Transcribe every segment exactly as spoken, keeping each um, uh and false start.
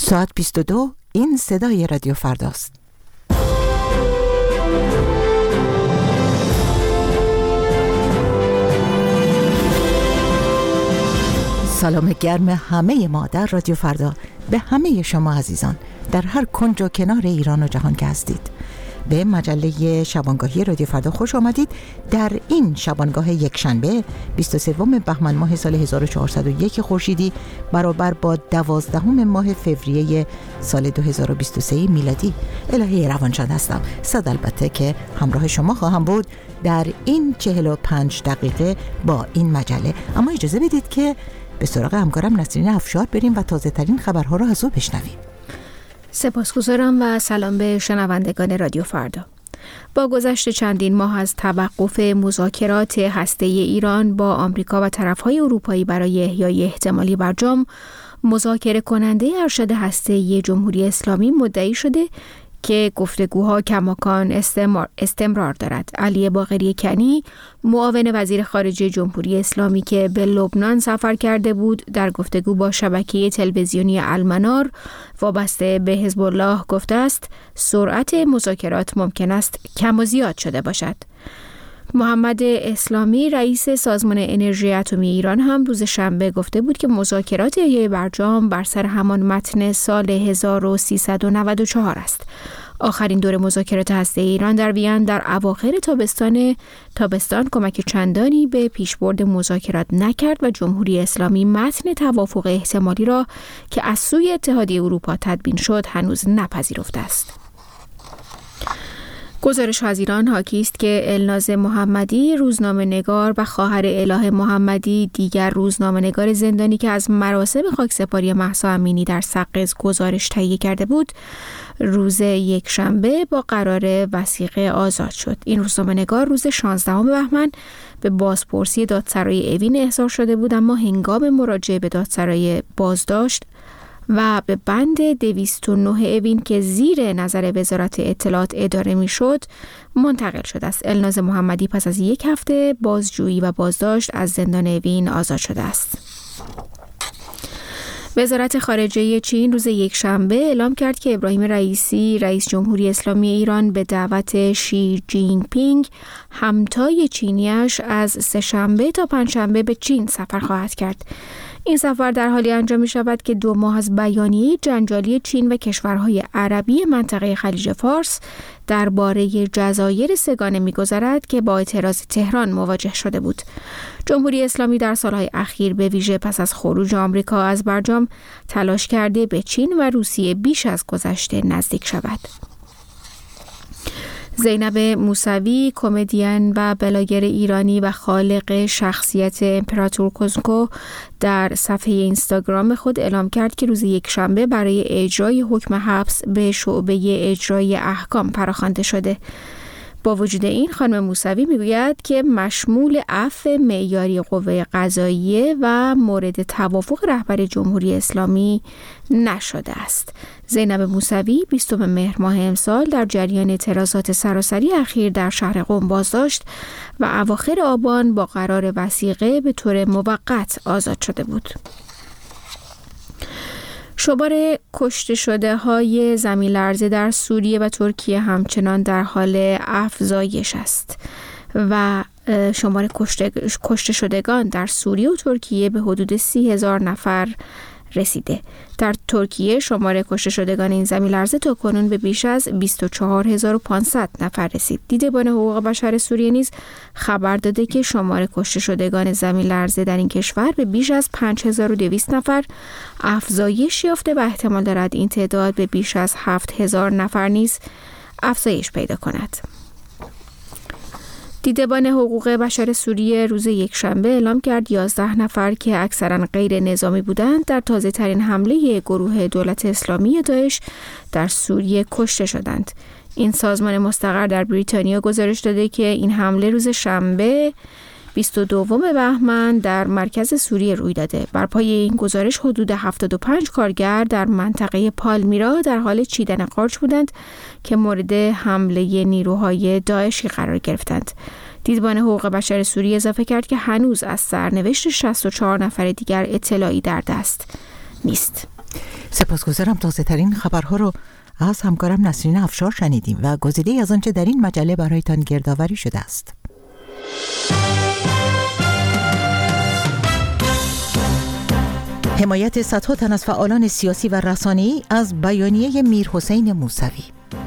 ساعت بیست و دو، این صدای رادیو فرداست. سلام گرم همه ما در رادیو فردا به همه شما عزیزان در هر کنج و کنار ایران و جهان که هستید. به مجله شبانگاهی رادیو فردا خوش آمدید. در این شبانگاه یک شنبه بیست و سوم بهمن ماه سال هزار و چهارصد و یک خورشیدی برابر با دوازدهم ماه فوریه سال دو هزار و بیست و سه میلادی، الهی روانشاد هستم. صد البته که همراه شما خواهم بود در این چهل و پنج دقیقه با این مجله. اما اجازه بدید که به سراغ همکارم نسرین افشار بریم و تازه ترین خبرها را از او بشنویم. سپاسگزارم و سلام به شنوندگان رادیو فردا. با گذشت چندین ماه از توقف مذاکرات هسته‌ای ایران با آمریکا و طرف‌های اروپایی برای احیای احتمالی برجام، مذاکره کننده ارشد هسته‌ای جمهوری اسلامی مدعی شده که گفتگوها کماکان استمرار, استمرار دارد. علی باقری کنی، معاون وزیر خارجه جمهوری اسلامی که به لبنان سفر کرده بود، در گفتگو با شبکه تلویزیونی المنار وابسته به حزب الله گفته است سرعت مذاکرات ممکن است کم و زیاد شده باشد. محمد اسلامی، رئیس سازمان انرژی اتمی ایران، هم روز شنبه گفته بود که مذاکرات احیای برجام بر سر همان متن سال هزار و سیصد و نود و چهار است. آخرین دور مذاکرات هسته‌ای ایران در وین در اواخر تابستان تابستان کمک چندانی به پیشبرد مذاکرات نکرد و جمهوری اسلامی متن توافق احتمالی را که از سوی اتحادیه اروپا تدوین شد هنوز نپذیرفته است. گزارش از ایران حاکی است که الناز محمدی، روزنامه‌نگار و خواهر اله محمدی، دیگر روزنامه‌نگار زندانی که از مراسم خاکسپاری مهسا امینی در سقز گزارش تهیه کرده بود، روز یک شنبه با قرار وثیقه آزاد شد. این روزنامه‌نگار روز شانزدهم بهمن به بازپرسی دادسرای اوین احضار شده بود، اما هنگام مراجعه به دادسرای بازداشت و به بند دویست و نه اوین که زیر نظر وزارت اطلاعات اداره می شد منتقل شده است. الناز محمدی پس از یک هفته بازجویی و بازداشت از زندان اوین آزاد شده است. وزارت خارجه چین روز یک شنبه اعلام کرد که ابراهیم رئیسی، رئیس جمهوری اسلامی ایران، به دعوت شی جین پینگ، همتای چینیش، از سه شنبه تا پنج شنبه به چین سفر خواهد کرد. این سفر در حالی انجام می شود که دو ماه از بیانیه جنجالی چین و کشورهای عربی منطقه خلیج فارس درباره جزایر سه‌گانه می گذرد که با اعتراض تهران مواجه شده بود. جمهوری اسلامی در سالهای اخیر به ویژه پس از خروج آمریکا از برجام تلاش کرده به چین و روسیه بیش از گذشته نزدیک شود. زینب موسوی، کمدین و بلاگر ایرانی و خالق شخصیت امپراتور کوزنکو، در صفحه اینستاگرام خود اعلام کرد که روز یک شنبه برای اجرای حکم حبس به شعبه اجرای احکام پراخوانده شده. با وجود این، خانم موسوی میگوید که مشمول عفو معیاری قوه قضاییه و مورد توافق رهبر جمهوری اسلامی نشده است. زینب موسوی بیستم مهر ماه امسال در جریان اعتراضات سراسری اخیر در شهر قم بازداشت و اواخر آبان با قرار وثیقه به طور موقت آزاد شده بود. شمار کشته شده های زمین لرزه در سوریه و ترکیه همچنان در حال افزایش است و شمار کشته, کشته شدگان در سوریه و ترکیه به حدود سی هزار نفر رسیده. در ترکیه شمار کشته شدگان این زمین لرزه تا کنون به بیش از بیست و چهار هزار و پانصد نفر رسید. دیدبان حقوق بشر سوریه نیز خبر داده که شمار کشته شدگان زمین لرزه در این کشور به بیش از پنج هزار و دویست نفر افزایش یافته و احتمال دارد این تعداد به بیش از هفت هزار نفر نیز افزایش پیدا کند. دیدبان حقوق بشر سوریه روز یک شنبه اعلام کرد یازده نفر که اکثرا غیر نظامی بودند در تازه ترین حمله گروه دولت اسلامی داعش در سوریه کشته شدند. این سازمان مستقر در بریتانیا گزارش داده که این حمله روز شنبه بیست و دوم بهمن در مرکز سوریه روی داده. بر پای این گزارش حدود هفتاد و پنج کارگر در منطقه پالمیرا در حال چیدن قارچ بودند که مورد حمله نیروهای داعشی قرار گرفتند. دیدبان حقوق بشر سوریه اضافه کرد که هنوز از سرنوشت شصت و چهار نفر دیگر اطلاعی در دست نیست. سپاسگزارم. تازه ترین خبرها رو از همکارم نسرین افشار شنیدیم و گزیده‌ای از آنچه در این مجله برایتان گردآوری شده است. حمایت صدها تن از فعالان سیاسی و رسانه‌ای از بیانیه میرحسین موسوی.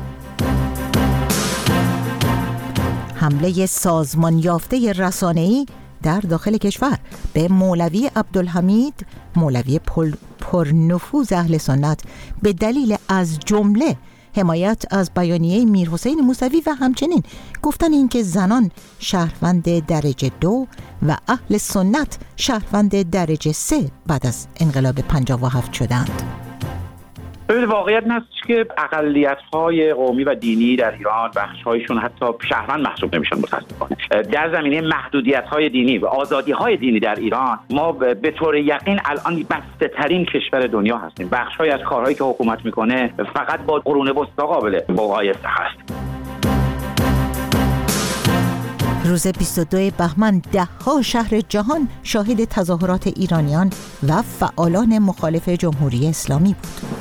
حمله سازمان یافته رسانه‌ای در داخل کشور به مولوی عبدالحمید، مولوی پرنفوذ اهل سنت، به دلیل از جمله حمایت از بیانیه میرحسین موسوی و همچنین گفتن اینکه زنان شهروند درجه دو و اهل سنت شهروند درجه سه بعد از انقلاب پنجاه و هفت شدند. ببینید، واقعیت این است که اقلیت‌های قومی و دینی در ایران بخش‌هایشون حتی شهروند محسوب نمیشن متأسفانه. در زمینه محدودیت‌های دینی و آزادی‌های دینی در ایران ما به طور یقین الان بسته‌ترین کشور دنیا هستیم. بخش‌هایی از کارهایی که حکومت میکنه فقط با قرون وسطی قابل مقایسه هست. روز بیست و دوم بهمن ده‌ها شهر جهان شاهد تظاهرات ایرانیان و فعالان مخالف جمهوری اسلامی بود.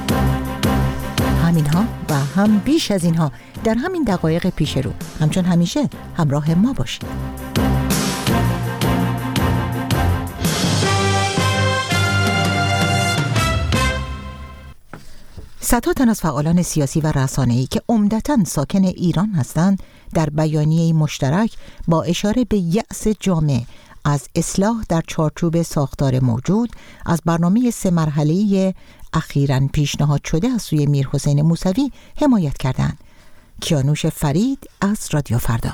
همینها و هم بیش از اینها در همین دقایق پیش رو. همچون همیشه همراه ما باشید. صدها تن از فعالان سیاسی و رسانه‌ای که عمدتاً ساکن ایران هستند در بیانیه مشترک با اشاره به یأس جامعه از اصلاح در چارچوب ساختار موجود از برنامه سه مرحله‌ای اخیراً پیشنهاد شده از سوی میرحسین موسوی حمایت کردند. کیانوش فرید از رادیو فردا.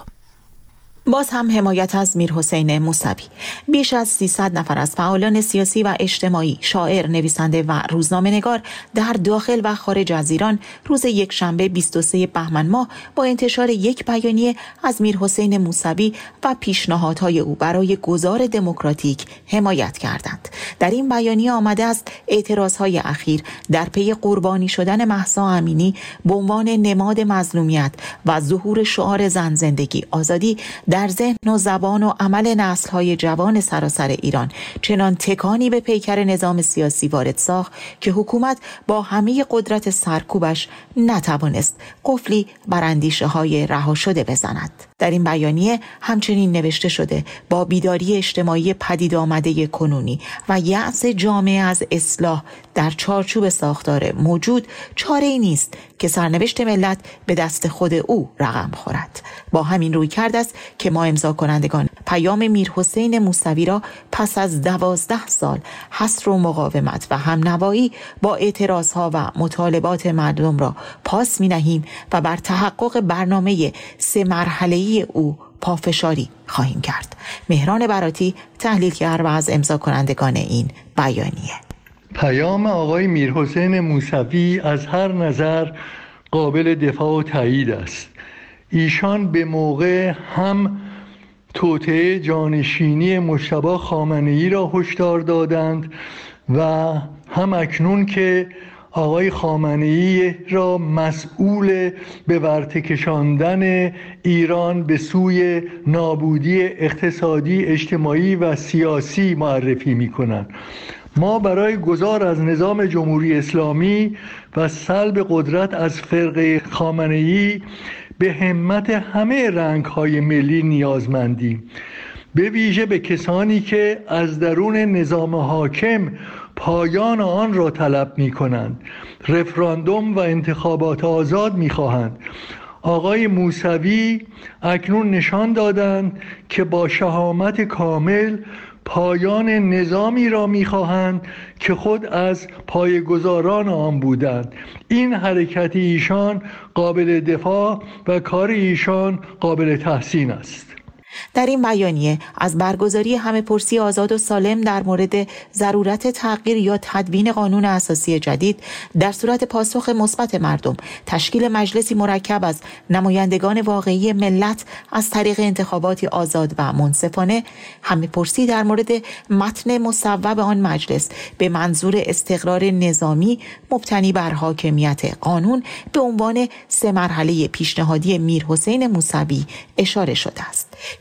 باز هم حمایت از میرحسین موسوی. بیش از سیصد نفر از فعالان سیاسی و اجتماعی، شاعر، نویسنده و روزنامه‌نگار در داخل و خارج از ایران روز یکشنبه بیست و سوم بهمن ماه با انتشار یک بیانیه از میرحسین موسوی و پیشنهادهای او برای گذار دموکراتیک حمایت کردند. در این بیانیه آمده است اعتراضهای اخیر در پی قربانی شدن مهسا امینی به عنوان نماد مظلومیت و ظهور شعار زن زندگی آزادی در ذهن و زبان و عمل نسل‌های جوان سراسر ایران چنان تکانی به پیکر نظام سیاسی وارد ساخت که حکومت با همه قدرت سرکوبش نتوانست قفلی بر اندیشه‌های رها شده بزند. در این بیانیه همچنین نوشته شده با بیداری اجتماعی پدید آمده کنونی و یأس جامعه از اصلاح در چارچوب ساختار موجود چاره‌ای نیست که سرنوشت ملت به دست خود او رقم خورد. با همین روی کرد است که ما امضا کنندگان پیام میرحسین موسوی را پس از دوازده سال حصر و مقاومت و همنوایی با اعتراضها و مطالبات مردم را پاس می نهیم و بر تحقق برنامه سه مرحله‌ای او پافشاری خواهیم کرد. مهران براتی، تحلیلگر و از امضا کنندگان این بیانیه. پیام آقای میرحسین موسوی از هر نظر قابل دفاع و تایید است. ایشان به موقع هم توطئه جانشینی مجتبی خامنه‌ای را هشدار دادند و هم اکنون که آقای خامنه‌ای را مسئول به ورطه کشاندن ایران به سوی نابودی اقتصادی، اجتماعی و سیاسی معرفی می‌کنند. ما برای گذار از نظام جمهوری اسلامی و سلب قدرت از فرقه خامنه‌ای به همت همه رنگ‌های ملی نیازمندیم، به ویژه به کسانی که از درون نظام حاکم پایان آن را طلب می‌کنند، رفراندوم و انتخابات آزاد می‌خواهند. آقای موسوی اکنون نشان دادند که با شهامت کامل پایان نظامی را می‌خواهند که خود از پایه‌گذاران آن بودند. این حرکت ایشان قابل دفاع و کار ایشان قابل تحسین است. در این بیانیه از برگزاری همه‌پرسی آزاد و سالم در مورد ضرورت تغییر یا تدوین قانون اساسی جدید در صورت پاسخ مثبت مردم، تشکیل مجلسی مرکب از نمایندگان واقعی ملت از طریق انتخاباتی آزاد و منصفانه، همه‌پرسی در مورد متن مصوب آن مجلس به منظور استقرار نظامی مبتنی بر حاکمیت قانون به عنوان سه مرحله پیشنهادی میرحسین موسوی اشاره شده است.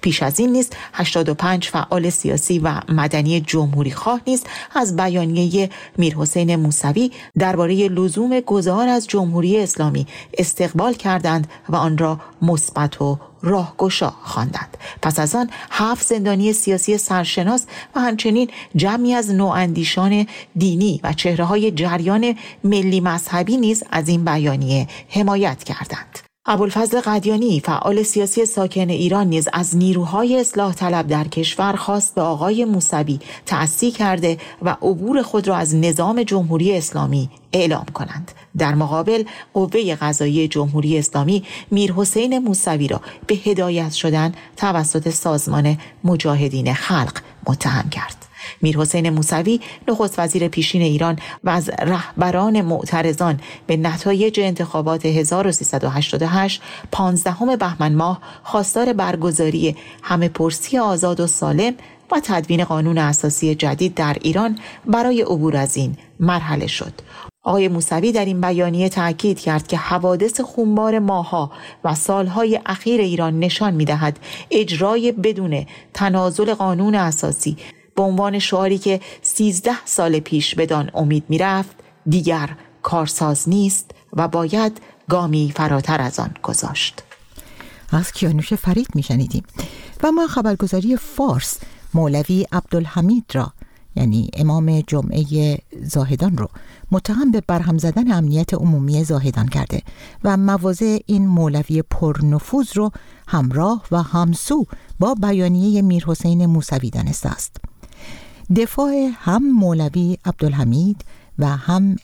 پیش از این نیز هشتاد و پنج فعال سیاسی و مدنی جمهوری خواه نیز از بیانیه میرحسین موسوی درباره لزوم گذار از جمهوری اسلامی استقبال کردند و آن را مثبت و راهگشا خواندند. پس از آن هفت زندانی سیاسی سرشناس و همچنین جمعی از نواندیشان دینی و چهره‌های جریان ملی مذهبی نیز از این بیانیه حمایت کردند. ابوالفضل قدیانی فعال سیاسی ساکن ایران نیز از نیروهای اصلاح طلب در کشور خواست به آقای موسوی تأسی کرده و عبور خود را از نظام جمهوری اسلامی اعلام کنند. در مقابل قوه قضاییه جمهوری اسلامی میرحسین موسوی را به هدایت شدن توسط سازمان مجاهدین خلق متهم کرد. میرحسین موسوی نخست وزیر پیشین ایران و از رهبران معترضان به نتایج انتخابات هزار و سیصد و هشتاد و هشت پانزدهم بهمن ماه خواستار برگزاری همه‌پرسی آزاد و سالم و تدوین قانون اساسی جدید در ایران برای عبور از این مرحله شد. آقای موسوی در این بیانیه تأکید کرد که حوادث خونبار ماه‌ها و سالهای اخیر ایران نشان می‌دهد اجرای بدون تنازل قانون اساسی به عنوان شعاری که سیزده سال پیش بدان امید می‌رفت دیگر کارساز نیست و باید گامی فراتر از آن گذاشت. از کیانوش فرید میشنیدیم. و ما خبرگزاری فارس مولوی عبدالحمید را، یعنی امام جمعه زاهدان رو، متهم به برهم زدن امنیت عمومی زاهدان کرده و مواضع این مولوی پرنفوذ رو همراه و همسو با بیانیه میرحسین موسوی دانسته است. دفاع هم مولوی عبدالحمید و هم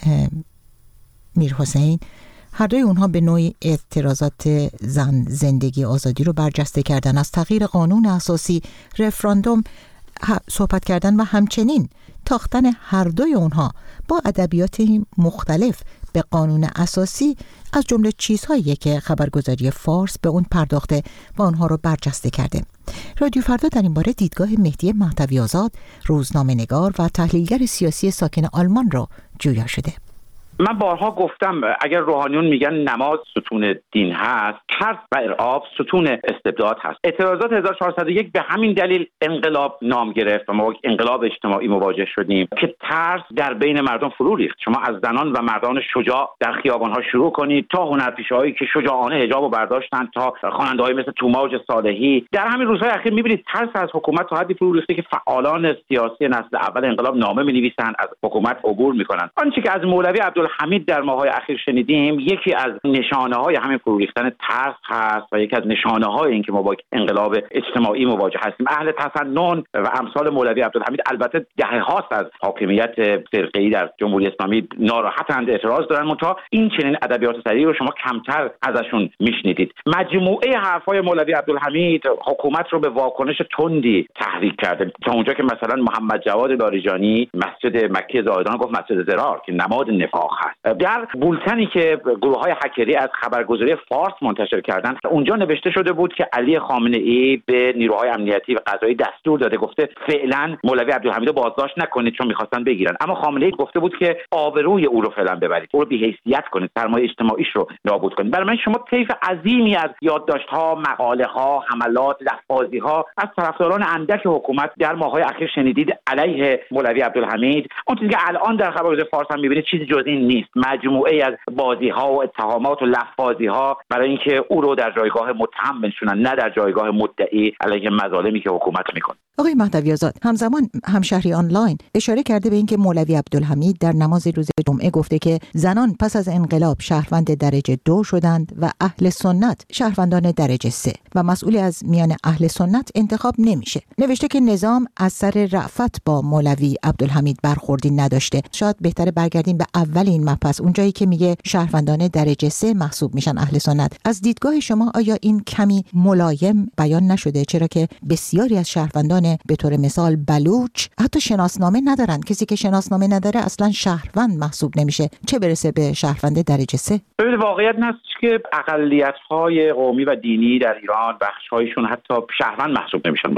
میرحسین، هر دوی اونها به نوعی اعتراضات زن زندگی آزادی رو برجسته کردن، از تغییر قانون اساسی، رفراندوم صحبت کردن و همچنین تاختن هر دوی اونها با ادبیات مختلف به قانون اساسی از جمله چیزهایی که خبرگزاری فارس به اون پرداخته و اونها رو برجسته کرده. رادیو فردا در این باره دیدگاه مهدی مهدوی آزاد، روزنامه‌نگار و تحلیلگر سیاسی ساکن آلمان را جویا شده. من بارها گفتم اگر روحانیون میگن نماز ستون دین هست، ترس و ارعاب ستون استبداد هست. اعتراضات هزار و چهارصد و یک به همین دلیل انقلاب نام گرفت و ما انقلاب اجتماعی مواجه شدیم که ترس در بین مردم فرو ریخت. شما از زنان و مردان شجاع در خیابان‌ها شروع کنید تا هنرپیشه‌هایی که شجاعانه حجابو برداشتن، تا خواننده‌های مثل توماج صالحی. در همین روزهای اخیر می‌بینید ترس از حکومت تا حدی فرو ریخته که فعالان سیاسی نسل اول انقلاب نامه می‌نویسن، از حکومت عبور می‌کنن. آنچه که از مولوی عبدالحمید در ماه‌های اخیر شنیدیم یکی از نشانه‌های همین فرو ریختن ترس هست و یکی از نشانه‌های این که ما با انقلاب اجتماعی مواجه هستیم. اهل تسنن و امثال مولوی عبدالحمید البته دهه‌هاست از حاکمیت فرقه‌ای در جمهوری اسلامی ناراحتند، اعتراض دارن، منتها این چنین ادبیات سریع رو شما کمتر ازشون میشنیدید. مجموعه حرف‌های مولوی عبدالحمید حکومت رو به واکنش تندی تحریک کرده، تا اونجا که مثلا محمد جواد لاریجانی مسجد مکی زاهدان گفت مسجد ضرار که نماد نفاق هست. در بولتنی که گروه‌های هکری از خبرگزاری فارس منتشر کردند اونجا نوشته شده بود که علی خامنه‌ای به نیروهای امنیتی و قضایی دستور داده، گفته فعلا مولوی عبدالحمید رو بازداشت نکنید چون می‌خواستن بگیرن، اما خامنه‌ای گفته بود که آبروی او رو فعلا ببرید، او رو بی‌حیثیت کنید، سرمایه اجتماعیش رو نابود کنید. برای من شما طیف عظیمی از یادداشت‌ها، مقاله‌ها، حملات، لفاظی‌ها از طرفداران اندک حکومت در ماه‌های اخیر شنیدید علیه مولوی عبدالحمید. اون چیزی که الان در خبرگزاری فارس هم می‌بینید چیزی جز این نیست، مجموعه از بازی‌ها و اتهامات و لفاظی‌ها برای اینکه او رو در جایگاه متهم بنشونن، نه در جایگاه مدعی علیه مظالمی که حکومت میکنه. آقای مهدوی آزاد، همزمان همشهری آنلاین اشاره کرده به اینکه مولوی عبدالحمید در نماز روز جمعه گفته که زنان پس از انقلاب شهروند درجه دو شدند و اهل سنت شهروندان درجه سه و مسئولی از میان اهل سنت انتخاب نمیشه. نوشته که نظام از سر رأفت با مولوی عبدالحمید برخوردی نداشته. شاید بهتره برگردیم به اول این مبحث، اونجایی که میگه شهروندان درجه سه محسوب میشن اهل سنت. از دیدگاه شما آیا این کمی ملایم بیان نشده؟ چرا که بسیاری از شهروندان به طور مثال بلوچ حتی شناسنامه ندارن. کسی که شناسنامه نداره اصلا شهروند محسوب نمیشه، چه برسه به شهروند درجه سه. ببینید واقعیت هست که اقلیت‌های قومی و دینی در ایران بخش‌هایشون حتی شهروند محسوب نمیشن متأسفانه.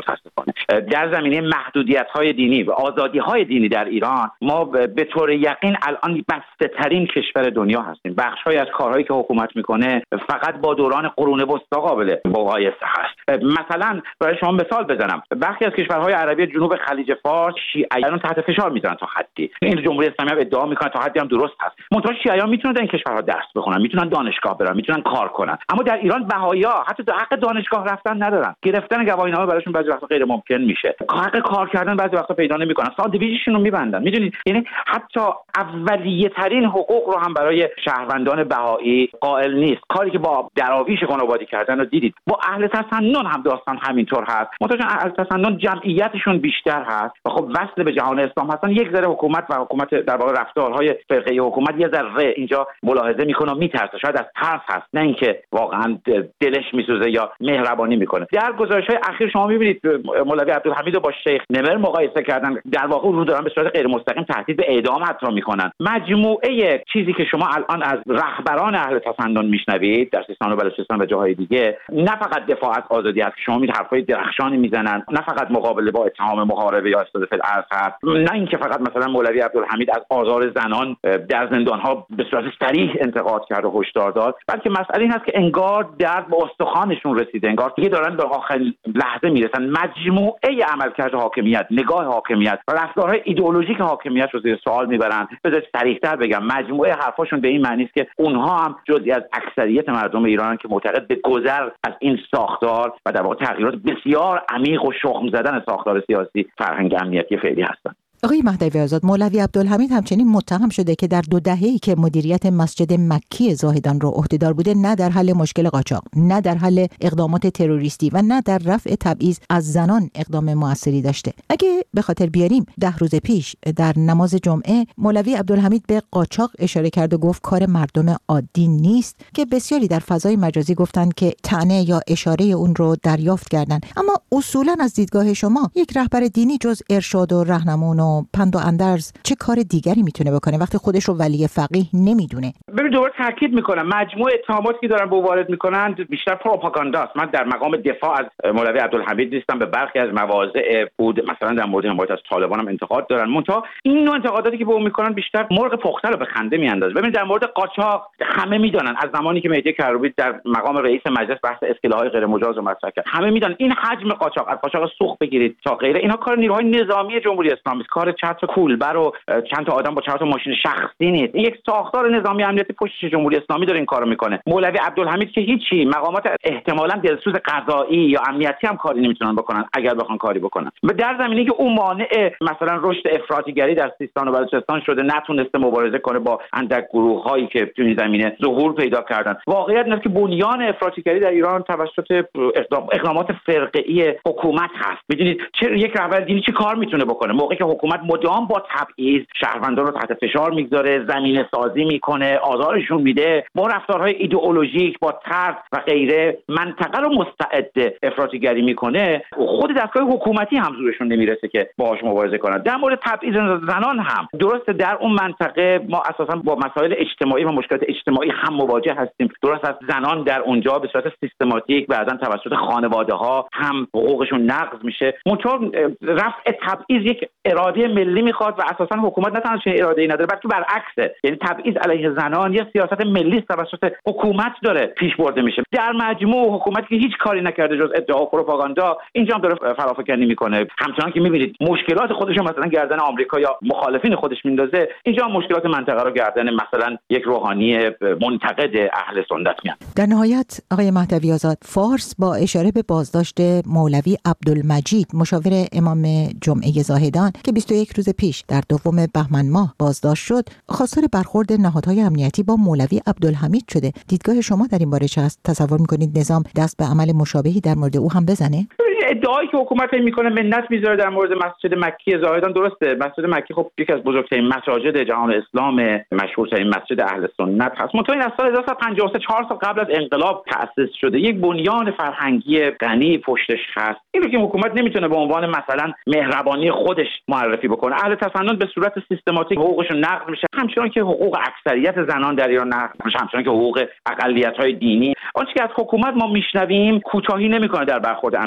میکنه. در زمینه محدودیت‌های دینی و آزادی‌های دینی در ایران ما به طور یقین الان بسته‌ترین کشور دنیا هستیم. بخش‌های از کارهایی که حکومت میکنه فقط با دوران قرون وسطا قابل مقایسه هست. مثلا برای شما مثال بزنم، برخی از کشورهای عربی جنوب خلیج فارس شیعیان تحت فشار میذارن تا حدی. این جمهوری اسلامی هم ادعا میکنه تا حدی هم درست هست. منتها شیعیان میتونن در این کشورها درس بخونن، میتونن دانشگاه برن، میتونن کار کنن. اما در ایران بهائی‌ها حتی حق دانشگاه رفتن ندارن. گرفتن گواهینامه براشون بعضی وقتا غیر ممکن میشه. حق کار کردن بعضی وقتا پیدا نمیکنن. ساندویچشون رو میبندن. میدونید یعنی حتی اولیه ترین حقوق رو هم برای شهروندان بهایی قائل نیست. کاری که با دراویش خانوادی کردن رو دیدید. با اهل تسنن هم داستان همینطور هست. منتها اهل تسنن جمعیتشون بیشتر هست و خب وصل به جهان اسلام هستن. یک ذره حکومت و حکومت در واقع رفتارهای فرقه حکومت یه ذره اینجا ملاحظه میکنه و میترسه. شاید از ترس هست، نه اینکه واقعا دلش میسوزه یا مهربانی میکنه. در گزارش‌های اخیر شما میبینید مولوی عبدالحمید رو با شیخ نمر مقایسه کردن. در واقع رو دارن به صورت غیر مستقیم تهدید به اعدام حتی میکنن. مجموعه چیزی که شما الان از رهبران اهل تسنن میشنوید در سیستان و بلوچستان و جاهای دیگه، نه فقط دفاع از آزادی است که شما میید حرفای درخشانی میزنن، نه فقط مقابله با اتهام محاربه یا استفاده فی هست، نه اینکه فقط مثلا مولوی عبدالحمید از آزار زنان در زندان‌ها به صورت صریح انتقاد کرد و هشدار داد، بلکه مسئله این است که انگار درد به استخوانشون رسیده، انگار دیگه دارن به آخرین لحظه میرسن. مجموعه عملکرد حاکمیت، نگاه حاکمیت و رفتارهای ایدئولوژیک حاکمیت رو زیر سوال میبرن. بذارید صریح‌تر بگم، مجموعه حرفاشون به این معنی است که اونها هم جزئی از اکثریت مردم ایران که معتقد به گذر از این ساختار و در واقع تغییرات بسیار عمیق و شخم زدن ساختار سیاسی فرهنگ امنیتی فعلی هستند. آقای مهدوی آزاد، مولوی عبدالحمید همچنین متهم شده که در دو دهه‌ای که مدیریت مسجد مکی زاهدان رو عهده‌دار بوده، نه در حل مشکل قاچاق، نه در حل اقدامات تروریستی و نه در رفع تبعیض از زنان اقدام موثری داشته. اگه به خاطر بیاریم، ده روز پیش در نماز جمعه مولوی عبدالحمید به قاچاق اشاره کرد و گفت کار مردم عادی نیست، که بسیاری در فضای مجازی گفتن که طعنه یا اشاره اون رو دریافت کردن. اما اصولاً از دیدگاه شما یک رهبر دینی جز ارشاد و راهنمون و پند و اندرز چه کار دیگری میتونه بکنه وقتی خودش رو ولی فقیه نمیدونه؟ ببین دوباره تاکید میکنم، مجموعه اتهاماتی که دارن به وارد میکنن بیشتر پروپاگانداست. من در مقام دفاع از مولوی عبدالحمید نیستم. به برخی از مواضع بود مثلا در مورد حمایت از طالبان هم انتقاد دارن، منتها این نوع انتقاداتی که به اون میکنن بیشتر مرغ پخته رو به خنده میاندازه. ببین در مورد قاچاق همه میدونن، از زمانی که مهدی کروبی در مقام رئیس مجلس بحث اصطلاحات غیر مجاز رو مطرح کرد، همه میدونن این حجم قاچاق، از قاچاق سوخت بگیرید تا غیره، اینا کار نیروهای نظامی جمهوری اسلامی است. کار چند تا کولبر و چند تا آدم با چند تا ماشین شخصی نیست. این یک ساختار نظامی امنیتی پشت جمهوری اسلامی داره این کارو میکنه. مولوی عبدالحمید که هیچی، مقامات احتمالاً دلسوز قضایی یا امنیتی هم کاری نمیتونن بکنن اگر بخوان کاری بکنن. و در زمینه که اون مانع مثلا رشد افراطیگری در سیستان و بلوچستان شده، نتونسته مبارزه کنه با اندک گروه‌هایی که تو این زمینه ظهور پیدا کردن. واقعیت اینه که بنیان افراطیگری در ایران توسط اقدامات فرقه‌ای حکومت هست. میدونید چه یک رهبر دینی چه کار میتونه بکنه موقعی که حکومت مدام با تبعیض شهروندان رو تحت فشار میگذاره، زمینه سازی میکنه، آزارشون میده، با رفتارهای ایدئولوژیک، با ترس و غیره منطقه رو مستعد افراطیگری میکنه. خود دستگاه حکومتی هم زورشون نمیرسه که باهاش مبارزه کنن. در مورد تبعیض زنان هم درسته، در اون منطقه ما اساسا با مسائل اجتماعی و مشکلات اجتماعی هم مواجه هستیم. درست است زنان در اونجا به صورت سیستماتیک بعضا توسط خانواده ها هم حقوقشون نقض میشه. منتها رفع تبعیض یک اراده ملی میخواد و اساسا حکومت نه تنها چنین اراده‌ای نداره بلکه برعکسه. یعنی تبعیض علیه زنان یه سیاست ملی توسط حکومت داره پیش برده میشه. در مجموع حکومت که هیچ کاری نکرده جز ادعا و پروپاگاندا اینجا هم داره فرافکنی میکنه. همچنان که میبینید مشکلات خودش رو مثلا گردن آمریکا یا مخالفین خودش میندازه، اینجا هم مشکلات منطقه رو گردن مثلا یک روحانی منتقد اهل سنت میاد. در نهایت آقای مهدوی آزاد، فارس با اشاره به بازداشت مولوی عبدالمجید مشاور امام جمعه زاهدان که بیست و یک روز پیش در دوم بهمن ماه بازداشت شد، خواستار برخورد نهادهای امنیتی با مولوی عبدالحمید شده. دیدگاه شما در این باره چه است؟ تصور میکنید نظام دست به عمل مشابهی در مورد او هم بزنه؟ ادعایی که حکومت میکنه منت میذاره در مورد مسجد مکی زاهدان درسته. مسجد مکی خب یکی از بزرگترین مساجد جهان اسلام، مشهورترین مسجد اهل سنت هست. منتها این از سال هزار و سیصد و پنجاه و سه، چهار سال قبل از انقلاب تأسیس شده. یک بنیان فرهنگی غنی پشتش هست. این رو که حکومت نمیتونه به عنوان مثلا مهربانی خودش معرفی بکنه. اهل تسنن به صورت سیستماتیک حقوقشون نقض میشه، همچنان که حقوق اکثریت زنان در ایران نقض میشه، همچنان که حقوق اقلیت‌های دینی. آنچه که از حکومت ما میشنویم کوتاهی نمیکنه در برخورد امنیتی و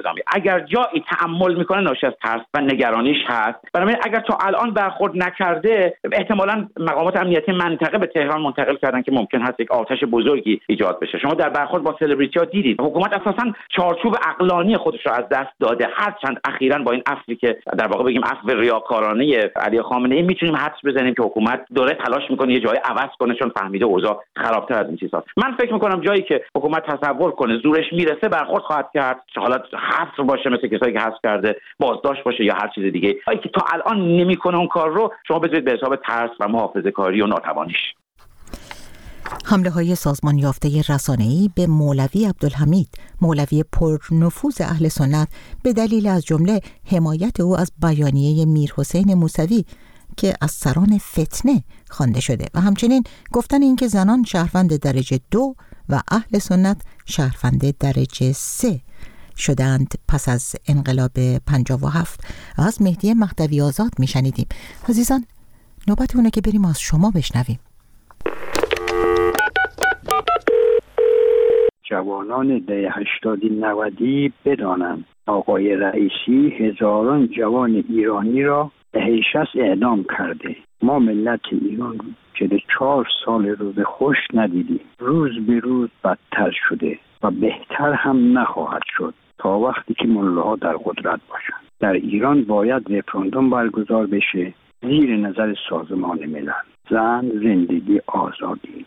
نظامی. اگر جایی تأمل میکنه ناشی از ترس و نگرانیش هست. بنابراین اگر تا الان برخورد نکرده، احتمالاً مقامات امنیتی منطقه به تهران منتقل کردن که ممکن هست یک آتش بزرگی ایجاد بشه. شما در برخورد با سلبریتی‌ها دیدید حکومت اساساً چارچوب عقلانی خودش رو از دست داده. هرچند اخیراً با این عفوی که در واقع بگیم عفو ریاکارانه علی خامنه‌ای میتونیم حدس بزنیم که حکومت داره تلاش میکنه یه جای عوض کنه، چون فهمیده اوضاع خرابتر از این چیزاست. من فکر میکنم جایی که حکومت تصور کنه زورش میرسه برخورد خواهد کرد، حالا حبس باشه مثل کسایی که حبس کرده، بازداشت باشه یا هر چیز دیگه. اگه که تا الان نمیکنه اون کار رو، شما بذارید به حساب ترس و محافظه‌کاری و ناتوانیش. حمله های سازمان یافته رسانه‌ای به مولوی عبدالحمید، مولوی پرنفوذ اهل سنت، به دلیل از جمله حمایت او از بیانیه میرحسین موسوی که از سران فتنه خوانده شده و همچنین گفتن اینکه زنان شهروند درجه دو و اهل سنت شهروند درجه سه شدند پس از انقلاب پنجاه و هفت. از مهدی مهدوی آزاد میشنیدیم. عزیزان، نوبت اونه که بریم از شما بشنویم. جوانان دهه هشتادی نودی بدانند آقای رئیسی هزاران جوان ایرانی را به هیشس اعدام کرده. ما ملت ایران چهل و چهار سال رو به خوش ندیدیم. روز به روز بدتر شده و بهتر هم نخواهد شد تا وقتی که ملاها در قدرت باشند. در ایران باید رفراندوم برگزار بشه زیر نظر سازمان ملل. زن، زندگی، آزادی.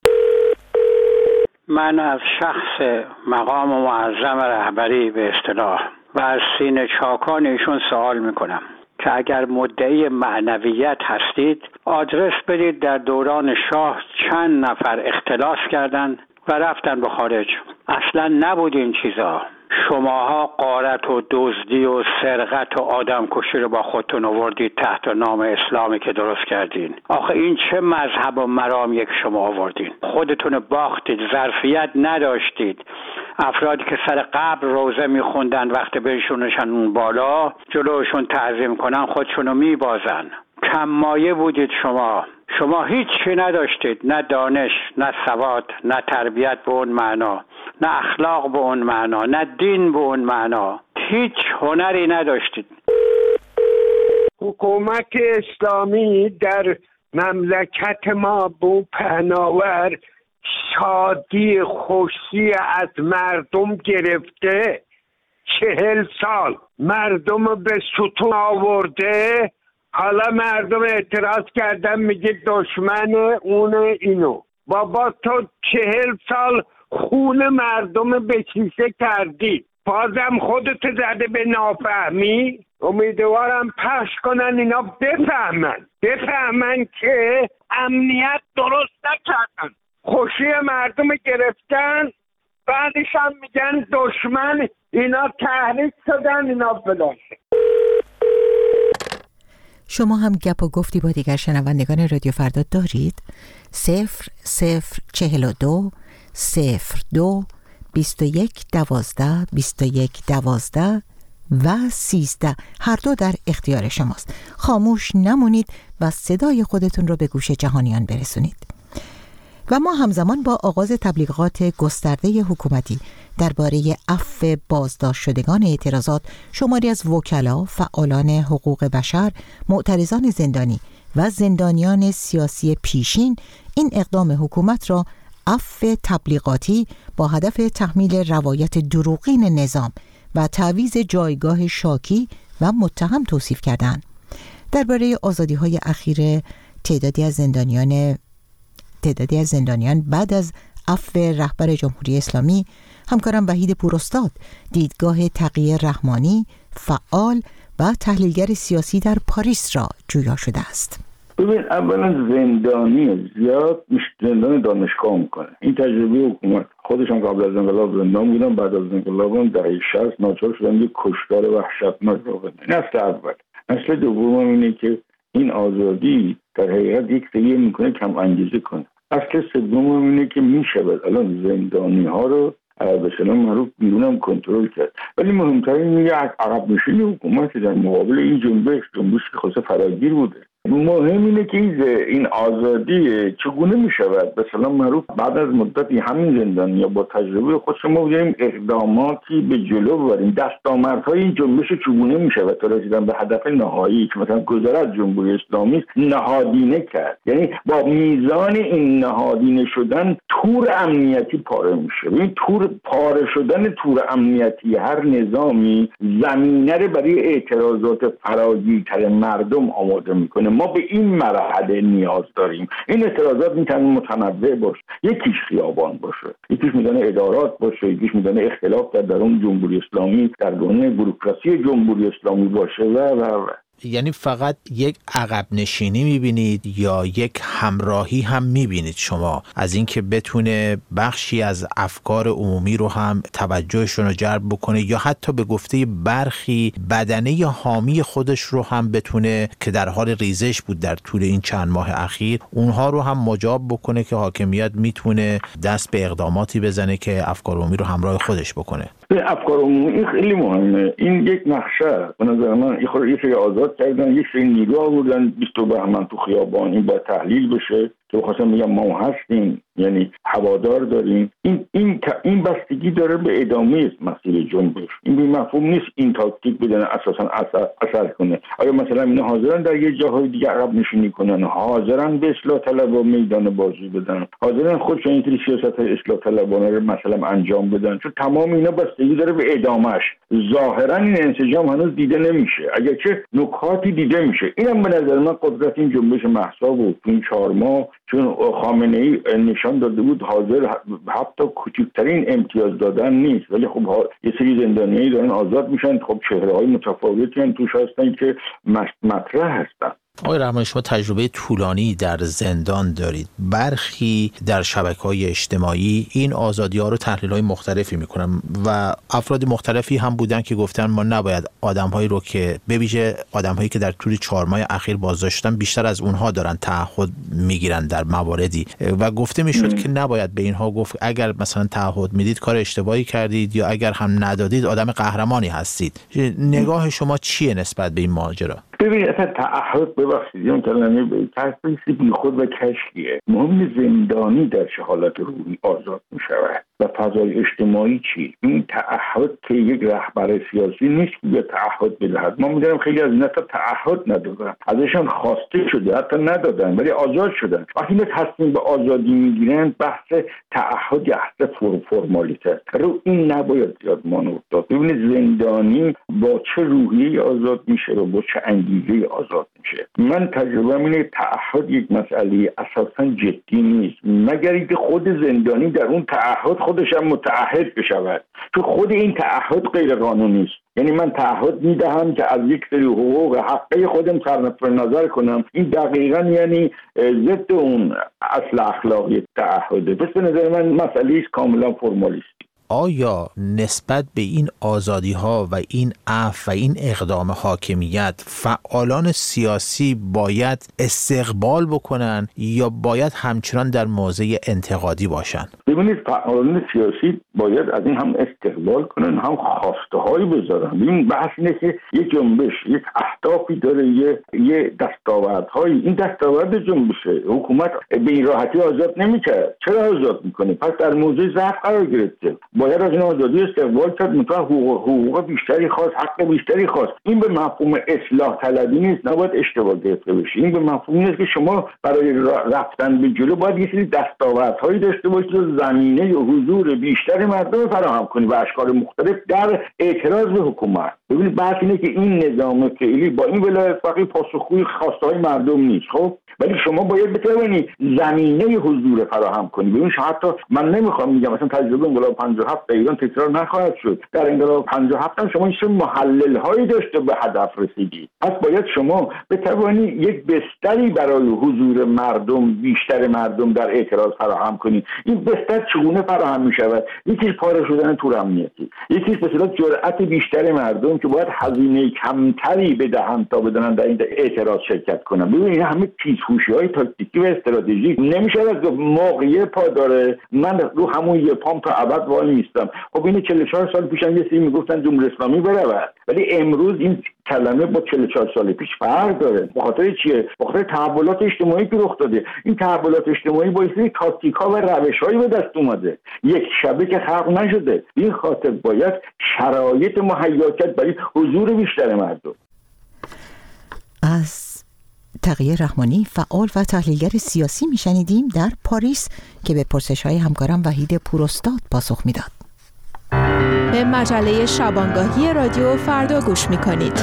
من از شخص مقام معظم رهبری به اصطلاح و از سینه چاکان ایشون سوال میکنم که اگر مدعی معنویت هستید، آدرس بدید در دوران شاه چند نفر اختلاس کردند و رفتن به خارج. اصلا نبود این چیزا. شماها غارت و دزدی و سرقت و آدم کشی رو با خودتون آوردید تحت نام اسلامی که درست کردین. آخه این چه مذهب و مرام یک شما آوردین؟ خودتون باختید، ظرفیت نداشتید. افرادی که سر قبر روزه میخوندن وقتی بهشونشن اون بالا جلوشون تعظیم کنن خودشونو میبازن. کم مایه بودید شما. شما هیچ چی نداشتید، نه دانش، نه سواد، نه تربیت به اون معنا، نه اخلاق به اون معنا، نه دین به اون معنا. هیچ هنری نداشتید. حکومت اسلامی در مملکت ما به پهناور شادی خوشی از مردم گرفته. چهل سال مردم به ستون آورده. حالا مردم اعتراض کردن میگه دشمن اون اینو. بابا تو چهل سال خون مردم به کیسه کردی، بازم خودت زده به نافهمی. امیدوارم پخش کنن اینا بفهمن بفهمن که امنیت درست نکردن، خوشی مردم گرفتن، بعدش هم میگن دشمن اینا تحریک شدن اینا فلان. شما هم گپ و گفتی با دیگر شنوندگان رادیو فردا دارید؟ صفر صفر چهل و دو صفر دو بیست و یک دوازده بیست و یک دوازده و سیزده، هر دو در اختیار شماست. خاموش نمونید و صدای خودتون رو به گوش جهانیان برسونید. و ما همزمان با آغاز تبلیغات گسترده حکومتی درباره عفو بازداشت شدگان اعتراضات، شماری از وکلا، فعالان حقوق بشر، معترضان زندانی و زندانیان سیاسی پیشین این اقدام حکومت را عفو تبلیغاتی با هدف تحمیل روایت دروغین نظام و تعویض جایگاه شاکی و متهم توصیف کردند. درباره آزادی‌های اخیر تعدادی از زندانیان تعدادی از زندانیان بعد از عفو رهبر جمهوری اسلامی، همکارم وحید پوراستاد، دیدگاه تقی رحمانی، فعال و تحلیلگر سیاسی در پاریس را جویا شده است. ببین، اولا زندانی زیاد زندان دانشگاه میکنه. این تجربه حکومت. خودشون قبل از انقلاب زندان بودن، بعد از انقلاب هم دهه شصت ناچار شدن یک کشتار وحشتناک را بدن. این اصل اول. اصل دوم اینه که این آزادی در حقیقت یک سریع میکنه کم انگیزه کنه. اصل سوم اینه که میشود الان زندانی ها رو به سلام معروف بیرونم کنترل کرد. ولی مهمترین اینه عقب نشینی حکومت در مقابل این جنبش جنبش که خاصه فراگیر بوده. مهم اینه که این آزادی چگونه میشود. مثلا معروف بعد از مدتی همین زندانیا با تجربه خودشون ما بودیم اقداماتی به جلو ببریم، دستاوردهای این جنبش چگونه میشود تا رسیدن به هدف نهایی که مثلا گذرات جمهوری اسلامی نهادینه کرد. یعنی با میزان این نهادینه شدن تور امنیتی پاره میشه. این تور پاره شدن تور امنیتی هر نظامی زمینه رو برای اعتراضات فراگیرتر مردم آماده میکنه. ما به این مرحله نیاز داریم. این اعتراضات میتونه متنوع باشه، یکیش خیابان باشه، یکیش میدونه ادارات باشه، یکیش میدونه اختلاف در درون جمهوری اسلامی در گونه بوروکراسی جمهوری اسلامی باشه و و یعنی فقط یک عقب نشینی میبینید یا یک همراهی هم میبینید شما از اینکه بتونه بخشی از افکار عمومی رو هم توجهشون رو جلب بکنه یا حتی به گفته برخی بدنه یا حامی خودش رو هم بتونه که در حال ریزش بود در طول این چند ماه اخیر اونها رو هم مجاب بکنه که حاکمیت میتونه دست به اقداماتی بزنه که افکار عمومی رو همراه خودش بکنه؟ افکار عمومی خیلی مهمه. این یک نقشه به نظر من یه خورده یه سری آزاد کردن، یه سری نیرو آوردن بیست و بهمن تو خیابان. این باید تحلیل بشه که بخواستم میگم ما هستیم، یعنی هوادار داریم. این این این بستگی داره به ادامه مسیر جنبش. این بی مفهوم نیست این تاکتیک بدن اساسا اثر اثر کنه. آیا مثلا اینا حاضرن در یه جاهای دیگه عقب نشینی کنن، حاضرن به اصلاح طلب و میدان بازی بدن، حاضرن خودشون این سیاست اصلاح طلبانه رو مثلا انجام بدن؟ چون تمام اینا بستگی داره به ادامهش. ظاهرا این انسجام هنوز دیده نمیشه، اگرچه نکاتی دیده میشه. اینم به نظر من قدرت این جنبش مهسا بود این چهار ماه، چون خامنه‌ای نشان داده بود حاضر حتی کوچکترین امتیاز دادن نیست، ولی خب یه سری زندانیایی دارن آزاد میشن، خب چهره‌های متفاوتی هم توش هستن که مطرح هستن. آقای رحمانی شما تجربه طولانی در زندان دارید. برخی در شبکه‌های اجتماعی این آزادی‌ها رو تحلیل‌های مختلفی می‌کنن و افراد مختلفی هم بودن که گفتن ما نباید آدم‌هایی رو که به ویژه آدم‌هایی که در طول چهار ماه اخیر بازداشتن بیشتر از اونها دارن تعهد میگیرن در مواردی و گفته میشد که نباید به اینها گفت اگر مثلا تعهد میدید کار اشتباهی کردید یا اگر هم ندادید آدم قهرمانی هستید. نگاه شما چیه نسبت به این ماجرا؟ ببینید اصلا تعهد ببخشید اون کلمه تحصیل بی خود و کشکیه. مهم زندانی در چه حالت روحی آزاد می شود و فضای اجتماعی چی؟ این تعهد که یک رهبر سیاسی نیست که به تعهد بدهد. ما می‌دونیم خیلی از اینا تا تعهد ندادن، ازشان خواسته شده حتی ندادن ولی آزاد شدن. وقتی اینا تصمیم به آزادی میگیرن بحث تعهد یا بحث فرمالیته رو این نباید زیاد مانور داد. ببینید زندانی با چه روحیه‌ای آزاد میشه و با چه انگیزه‌ای آزاد میشه. من تجربه اینه تعهد یک مسئله اساساً جدی نیست مگر اینکه خود زندانی در اون تعهد خودش هم متعهد بشود، چون خود این تعهد غیر قانونی است. یعنی من تعهد میدهم که از یک سری حقوق حقه خودم صرف نظر کنم، این دقیقاً یعنی ضد اون اصل اخلاقی تعهده. پس به نظر من مسئله است کاملا فرمالیستی. آیا نسبت به این آزادی‌ها و این عفو و این اقدام حاکمیت فعالان سیاسی باید استقبال بکنن یا باید همچنان در موضع انتقادی باشن؟ ببینید فعالان سیاسی باید از این هم استقبال کنن هم خواسته‌هایی بذارن. این بحث اینه که یک جنبش یک اهدافی داره، یه یه دستاوردهایی. این دستاورد جنبشه حکومت به این راحتی آزاد نمی‌کنه. چرا آزاد می‌کنه؟ پس در موضع ضعف قرار گرفته. باید از این آزادی استقبال کرد، مطمئن حقوق, حقوق بیشتری خواست، حق بیشتری خواست. این به مفهوم اصلاح طلبی نیست، نباید اشتباه گرفته بشه. این به مفهوم نیست که شما برای رفتن به جلو باید یه سری دستاوردهایی داشته باشید و زمینه و حضور بیشتر مردم فراهم کنید و اشکال مختلف در اعتراض به حکومت. ببینید بحث اینه که این نظام فعلی با این ولایت فقیه پاسخگوی خواسته‌های مردم نیست، خب ولی شما باید بتوانید زمینه حضور فراهم کنید. ببین حتی من نمیخوام میگم مثلا تجربه انقلاب پنجاه و هفت در ایران تکرار نخواهد شد. در انقلاب پنجاه و هفت هم شما این محلل هایی داشته به هدف رسیدید. پس باید شما بتوانید یک بستری برای حضور مردم بیشتر مردم در اعتراض فراهم کنید. این بستر چگونه فراهم میشود؟ یکیش پاره شدن تور امنیتی، یکیش به اصطلاح جرأت بیشتر مردم که باید هزینه کمتری بدهند تا بدونن در این اعتراض شرکت کنن. ببینید همه پیچ‌خوشی‌های تاکتیکی و استراتژیک نمیشه از موقعیت پا داره من رو همون یه پام تا ابد وای میستم. خب این چهل و چهار سال پیش هم یه سری میگفتن جمهوری اسلامی برود، ولی امروز این کلمه با چهل و چهار سال پیش فرق داره. به خاطر چیه؟ به خاطر تحولات اجتماعی که رخ داده. این تحولات اجتماعی با این تاکتیک‌ها و روش‌هایی به دست اومده، یک شبه که خلق نشده. این خاطر باید شرایط مهیا کرد برای حضور بیشتر مردم. از تقی رحمانی، فعال و تحلیلگر سیاسی میشنیدیم در پاریس که به پرسش‌های همکارم وحید پوراستاد پاسخ میداد. به مجله شبانگاهی رادیو فردا گوش میکنید.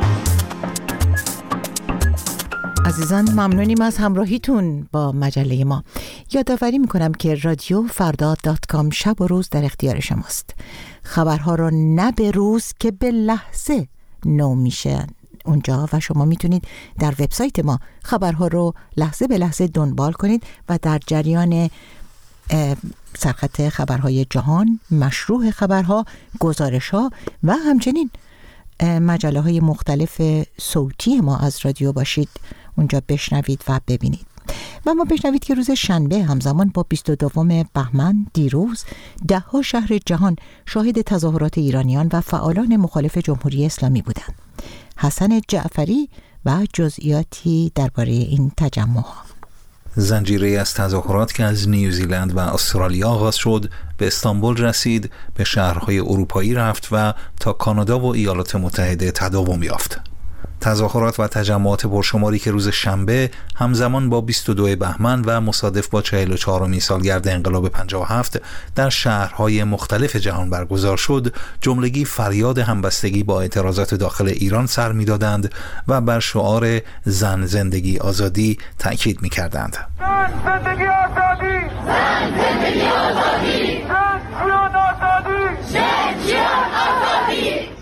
عزیزان ممنونیم از همراهیتون با مجله ما. یادآوری میکنم که رادیو فردا دات کام شب و روز در اختیار شماست. خبرها رو نه به روز که به لحظه نو میشن اونجا و شما میتونید در وبسایت ما خبرها رو لحظه به لحظه دنبال کنید و در جریان سرخط خبرهای جهان، مشروع خبرها، گزارشها و همچنین مجله های مختلف صوتی ما از رادیو باشید، اونجا بشنوید و ببینید. و ما بشنوید که روز شنبه همزمان با بیست و دوم بهمن دیروز ده ها شهر جهان شاهد تظاهرات ایرانیان و فعالان مخالف جمهوری اسلامی بودند. حسن جعفری و جزئیاتی درباره این تجمع‌ها. زنجیره از تظاهرات که از نیوزیلند و استرالیا آغاز شد، به استانبول رسید، به شهرهای اروپایی رفت و تا کانادا و ایالات متحده تداوم یافت. تظاهرات و تجمعات پرشماری که روز شنبه همزمان با بیست و دوم بهمن و مصادف با چهل و چهارمین سالگرد انقلاب پنجاه و هفت در شهرهای مختلف جهان برگزار شد، جملگی فریاد همبستگی با اعتراضات داخل ایران سر می‌دادند و بر شعار زن زندگی آزادی تأکید می‌کردند. زن زندگی آزادی، زن زندگی آزادی، زن جیان آزادی، زن جیان آزادی،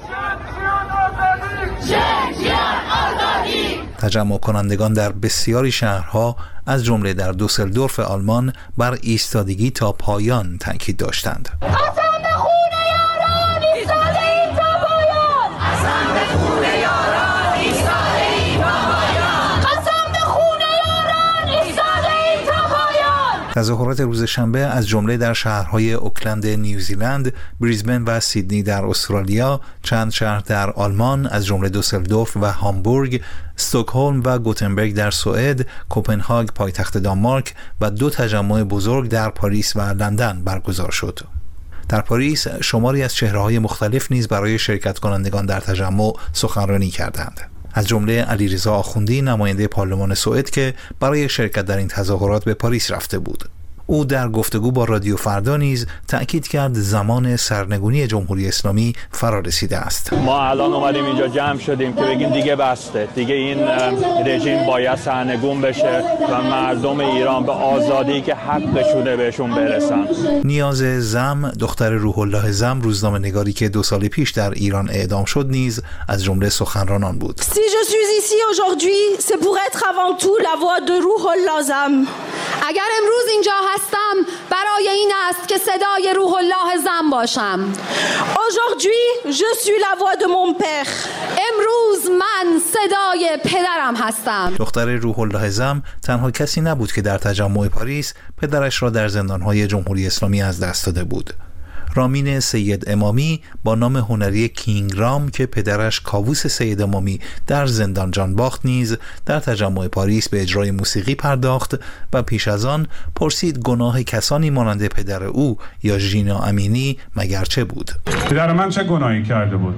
تجمع کنندگان در بسیاری شهرها از جمله در دوسلدورف آلمان بر ایستادگی تا پایان تاکید داشتند. قسم به خون یاران ایستاده ایم تا پایان، قسم به خون یاران ایستاده ایم تا پایان، قسم به خون یاران ایستاده ایم تا پایان. تظاهرات روز شنبه از جمله در شهرهای اوکلند نیوزیلند، بریزبن و سیدنی در استرالیا، چند شهر در آلمان از جمله دوسلدورف و هامبورگ، استکهلم و گوتنبرگ در سوئد، کوپنهاگ پایتخت دانمارک و دو تجمع بزرگ در پاریس و لندن برگزار شد. در پاریس شماری از چهره‌های مختلف نیز برای شرکت کنندگان در تجمع سخنرانی کردند. از جمله علیرضا آخوندی، نماینده پارلمان سوئد که برای شرکت در این تظاهرات به پاریس رفته بود. او در گفتگو با رادیو فردا نیز تأکید کرد زمان سرنگونی جمهوری اسلامی فرا رسیده است. ما الان اومدیم اینجا جمع شدیم که بگیم دیگه بسته، دیگه این رژیم باید سرنگون بشه و مردم ایران به آزادی که حقشونه بهشون برسن. نیاز زم، دختر روح الله زم، روزنامه‌نگاری که دو سال پیش در ایران اعدام شد، نیز از جمله سخنرانان بود. Si je suis ici aujourd'hui, c'est pour être avant tout la voix de روح الله زم. اگر امروز اینجا هستم برای این است که صدای روح الله زم باشم. Aujourd'hui, je suis la voix de mon père. امروز من صدای پدرم هستم. دختر روح الله زم تنها کسی نبود که در تجمع پاریس پدرش را در زندانهای جمهوری اسلامی از دست داده بود. رامین سید امامی با نام هنری کینگ رام که پدرش کاووس سید امامی در زندان جان باخت نیز در تجمع پاریس به اجرای موسیقی پرداخت و پیش از آن پرسید گناه کسانی مانند پدر او یا ژینا امینی مگر چه بود؟ پدر من چه گناهی کرده بود؟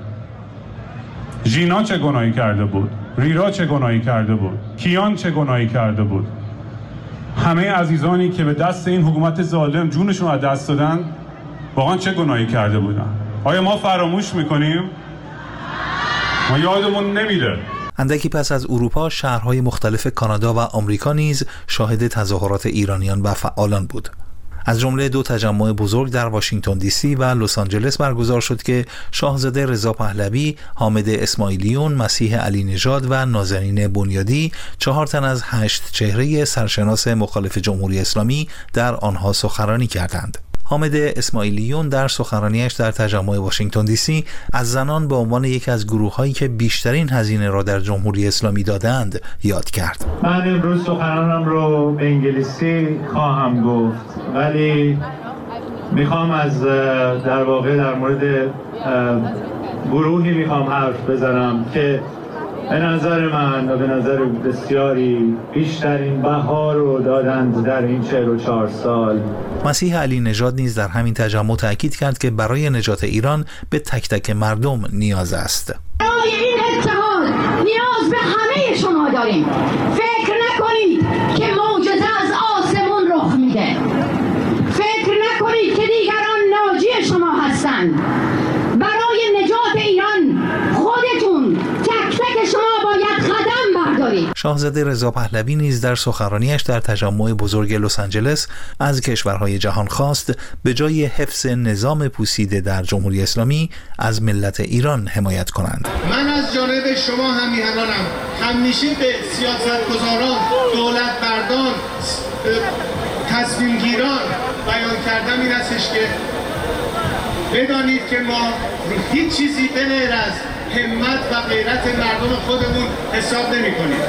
ژینا چه گناهی کرده بود؟ ریرا چه گناهی کرده بود؟ کیان چه گناهی کرده بود؟ همه عزیزانی که به دست این حکومت ظالم جونشون از دست دادن واقعا چه گناهی کرده بودن؟ آیا ما فراموش میکنیم؟ ما یادمون نمیره. اندکی پس از اروپا شهرهای مختلف کانادا و آمریکا نیز شاهد تظاهرات ایرانیان و فعالان بود. از جمله دو تجمع بزرگ در واشنگتن دی سی و لس آنجلس برگزار شد که شاهزاده رضا پهلوی، حامد اسماعیلیون، مسیح علی نژاد و نازنین بنیادی، چهار تن از هشت چهره سرشناس مخالف جمهوری اسلامی در آنها سخنرانی کردند. حامد اسماعیلیون در سخنرانیش در تجمع واشنگتن دی سی از زنان به عنوان یکی از گروه‌هایی که بیشترین هزینه را در جمهوری اسلامی دادند یاد کرد. من امروز سخنرانم رو به انگلیسی خواهم گفت، ولی میخوام از در واقع در مورد گروهی میخوام حرف بزنم که به نظر من و به نظر بسیاری بیشترین بها رو دادند در این چهل و چهار سال. مسیح علی نژاد نیز در همین تجمع تاکید کرد که برای نجات ایران به تک تک مردم نیاز است. برای این اتحاد نیاز به همه شما داریم. فکر نکنید که معجزه از آسمون رخ میده. فکر نکنید که دیگران ناجی شما هستند. برای نجات ایران خودتون تک تک شما باید قدم بردارید. شاهزاده رضا پهلوی نیز در سخنرانیش در تجمع بزرگ لس آنجلس از کشورهای جهان خواست به جای حفظ نظام پوسیده در جمهوری اسلامی از ملت ایران حمایت کنند. من از جانب شما همیهنانم همیشه به سیاستگزاران، دولت مردان، تصمیم گیران بیان کردم این استش که بدانید که ما هیچ چیزی به غیر از همت و غیرت مردم خودمون حساب نمی کنیم.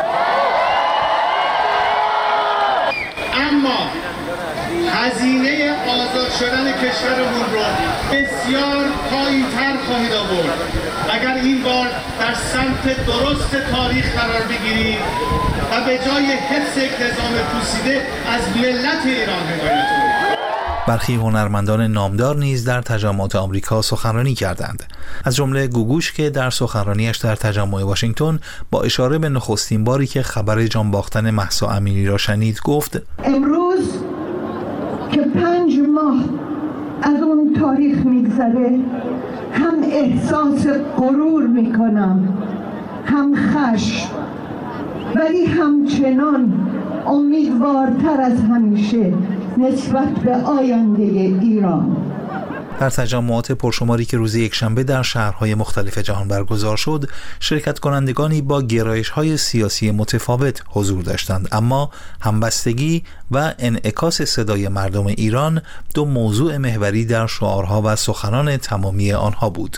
اما هزینه آزاد شدن کشورمون رو بسیار پایین‌تر خواهید آورد اگر این بار در سمت درست تاریخ قرار بگیرید و به جای حفظ یک نظام پوسیده از ملت ایران حمایت کنید. برخی هنرمندان نامدار نیز در تجمعات آمریکا سخنرانی کردند. از جمله گوگوش که در سخنرانیش در تجمع واشنگتن با اشاره به نخستین باری که خبر جان باختن مهسا امینی را شنید گفت: امروز که پنج ماه از اون تاریخ میگذره هم احساس غرور میکنم، هم خشم، ولی همچنان امیدوارتر از همیشه نسبت به آینده ایران. در تجمعات پرشماری که روز یکشنبه در شهرهای مختلف جهان برگزار شد، شرکت کنندگانی با گرایش‌های سیاسی متفاوت حضور داشتند، اما همبستگی و انعکاس صدای مردم ایران دو موضوع محوری در شعارها و سخنان تمامی آنها بود.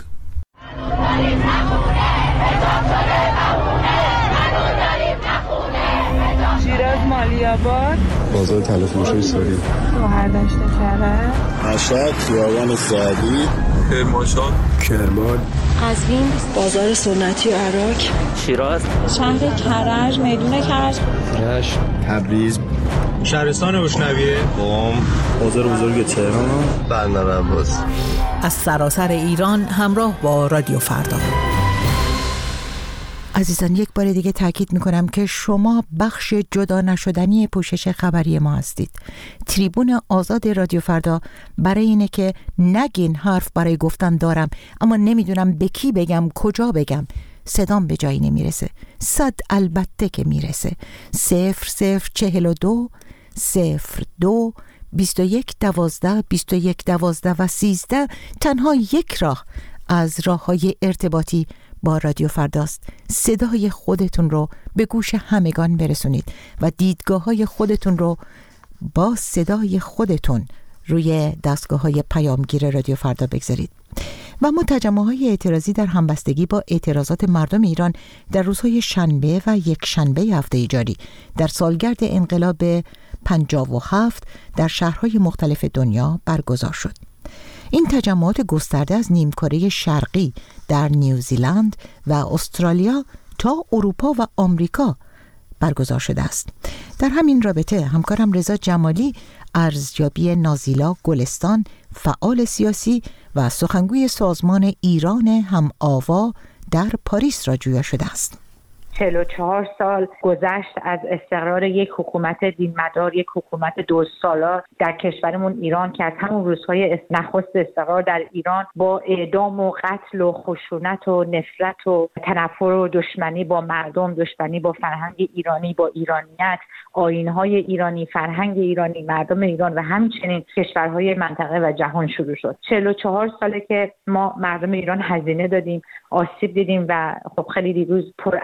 شیراز، مالی‌آباد، بازار تلفروشی ساری، گوهر دشت کرج، مشهد، خیابان سعدی، کرمانشاه، کرمان، قزوین، بازار سنتی عراق، شیراز، شهر کرج، میدون کرج، رشت، تبریز، شهرستان اشنویه، قم، بازار بزرگ تهران، بندر عباس. از سراسر ایران همراه با رادیو فردا. عزیزان، یک بار دیگه تاکید میکنم که شما بخش جدا نشدنی پوشش خبری ما هستید. تریبون آزاد رادیو فردا برای اینه که نگین حرف برای گفتن دارم اما نمیدونم به کی بگم، کجا بگم، صدام به جایی نمیرسه. صد البته که میرسه. صفر صفر چهل و دو صفر دو بیست و یک دوازده بیست و یک دوازده و سیزده تنها یک راه از راه های ارتباطی با رادیو فرداست. صدای خودتون رو به گوش همگان برسونید و دیدگاه های خودتون رو با صدای خودتون روی دستگاه های پیامگیر رادیو فردا بگذارید. و ما تجمع های اعتراضی در همبستگی با اعتراضات مردم ایران در روزهای شنبه و یک شنبه هفته جاری در سالگرد انقلاب پنجاه و هفت در شهرهای مختلف دنیا برگزار شد. این تجمعات گسترده از نیمکره شرقی در نیوزیلند و استرالیا تا اروپا و آمریکا برگزار شده است. در همین رابطه همکارم رضا جمالی ارزیابی نازیلا گلستان، فعال سیاسی و سخنگوی سازمان ایران هم آوا در پاریس را جویا شده است. چهل و چهار سال گذشت از استقرار یک حکومت دینمدار، یک حکومت دو ساله در کشورمون ایران که از همون روزهای نخست استقرار در ایران با اعدام و قتل و خشونت و نفرت و تنفر و دشمنی با مردم، دشمنی با فرهنگ ایرانی، با ایرانیت، آیین‌های ایرانی، فرهنگ ایرانی، مردم ایران و همچنین کشورهای منطقه و جهان شروع شد. چهل و چهار ساله که ما مردم ایران هزینه دادیم، آسیب دیدیم و خب خیلی دیروز پر اهمیت